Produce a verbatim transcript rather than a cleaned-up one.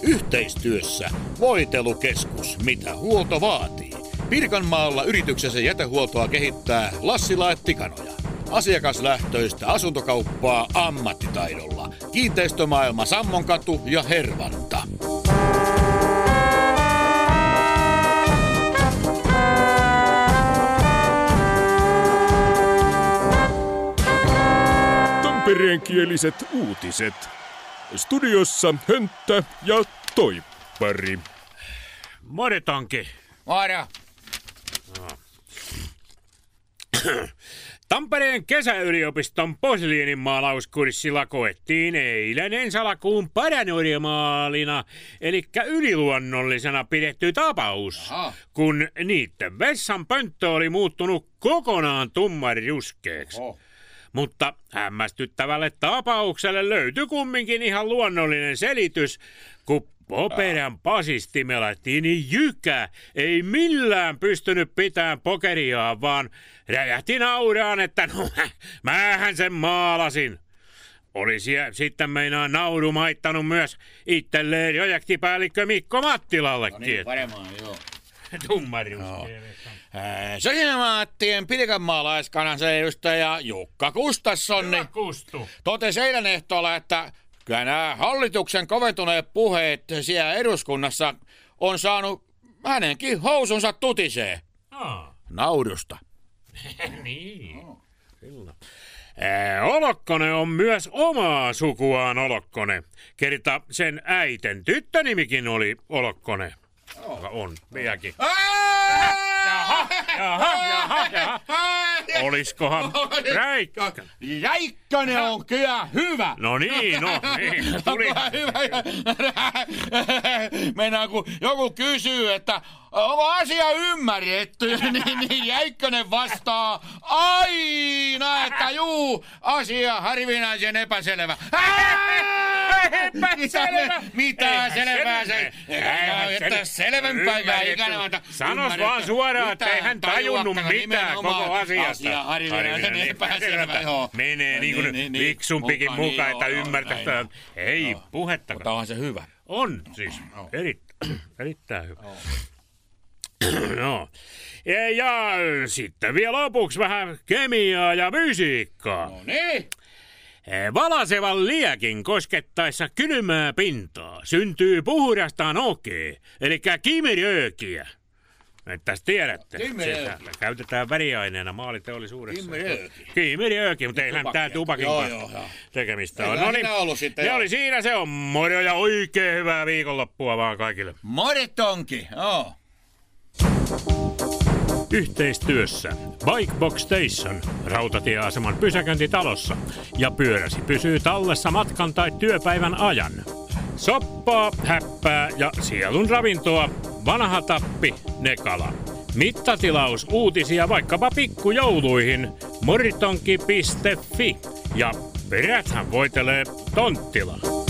Yhteistyössä Voitelukeskus, mitä huolto vaatii. Pirkanmaalla yrityksensä jätehuoltoa kehittää Lassila et Tikanoja. Asiakaslähtöistä asuntokauppaa ammattitaidolla. Kiinteistömaailma Sammonkatu ja Hervanta. Tampereenkieliset uutiset. Studiossa Hönttä ja Toippari. Moro, Tonki. Moro. Tampereen kesäyliopiston posliinimaalauskurssilla koettiin eilen ensalakuun paranormaalina, eli yliluonnollisena pidetty tapaus, Aha. kun niitten vessan pönttö oli muuttunut kokonaan tummanruskeaksi. Oho. Mutta hämmästyttävälle tapaukselle löytyi kumminkin ihan luonnollinen selitys, kun operan pasistimella niin jykä ei millään pystynyt pitämään pokeriaan, vaan räjähti nauraan, että no mähän sen maalasin. Olisi sitten meinaa nauru maittanut myös itselleen projektipäällikkö Mikko Mattilallekin. No niin, paremmin, joo. Tummaruskeelessa. Sosiaalidemokraattien Pirkanmaalaiskanasedustaja Jukka Gustafsson Hyvä Kustu. totesi eilen ehtoolla, että kyllä nämä hallituksen koventuneet puheet siellä eduskunnassa on saanut hänenkin housunsa tutisee. Ah. Naurusta. Niin, kyllä. Ää, Olokkonen on myös omaa sukuaan Olokkonen. Kerta sen äiten tyttönimikin oli Olokkonen. Joka on vieläkin. Jaha, jaha, jaha, jaha. Oliskohan Räikkä? Räikkönen on kyllä hyvä. No niin, no niin. Tuli. Hyvä. Mennään kun joku kysyy, että onko asia ymmärretty, niin, niin Jäikkönen vastaa aina, että juu, asia harvinaisen epäselvä. Epäselvä. Mitä selvää se? Että selvempää ikävä. Sanos vaan suoraan, että ei hän tajunnut mitään koko asiasta. Asia harvinaisen epäselvä, joo. Menee niin kuin viksumpikin mukaan, että ymmärtää. Ei puhettakaan. Mutta onhan se hyvä. On siis. Erittäin hyvä. No. Ja, ja sitten vielä lopuksi vähän kemiaa ja fysiikkaa. No niin. Valasevan liekin koskettaessa kylmää pintaa syntyy puhdastaan okee, eli kimiröökiä. Mitäs tiedätte? Kimirööki. Sitä käytetään väriaineena maaliteollisuudessa. Kimirööki. Kimirööki, mutta eihän tää tupakin Joo, kanssa joo, joo. tekemistä Ei ole. sitä ollut sitten, se joo. oli siinä, se on moro ja oikein hyvää viikonloppua vaan kaikille. Moritonki, joo. Yhteistyössä Bikebox Station, rautatieaseman pysäköintitalossa, ja pyöräsi pysyy tallessa matkan tai työpäivän ajan. Soppaa, häppää ja sielun ravintoa, vanha tappi, Nekala. Mittatilaus uutisia vaikkapa pikkujouluihin, moritonki piste fi, ja peräthän voitelee Tonttila.